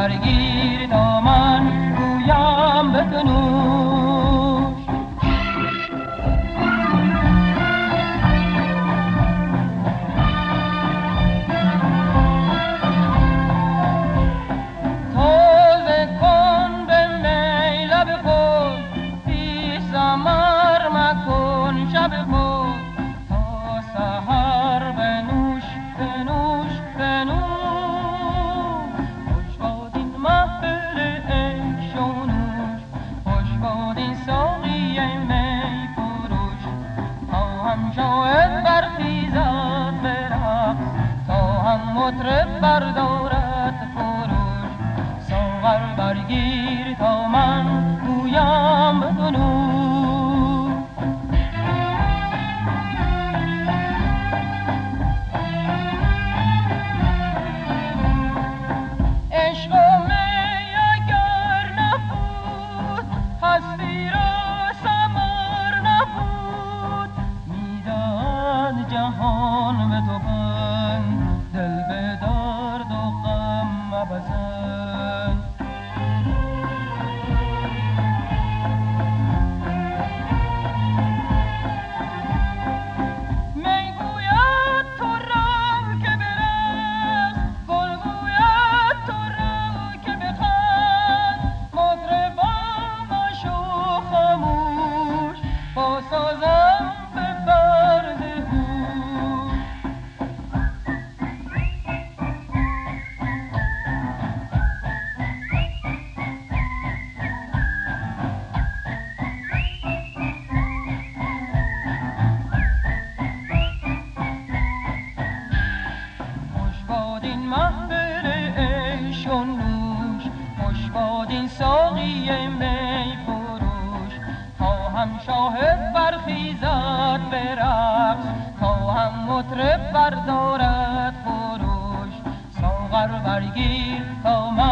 برگیر تا من گویم به تو نوش. توزه کن به می لب خود، بی ثمر مکن شب خود، تا سحر بنوش بنوش بنوش. خوش باد این محفل عیش و نوش، خوش باد این ساقی می فروش، تا هم شاهد برخیزد به رقص، تا هم مطرب بردارد خروش. ساغر برگیر تا من گویم به تو نوش. عشق و می اگر نبود، هستی را ثمر نبود. میداد جهان به تو بند، دل به درد و غم مپسند. می گوید تو رو که برقص، گل گوید تو رو که بخند. مطربا مشو خاموش، با سازم ببر ز هوش. خوش باد این محفل عیش و نوش، خوش باد این ساقی می فروش، تا هم شاهد برخیزد به رقص، تا هم مطرب بردارد خروش. ساغر برگیر تا من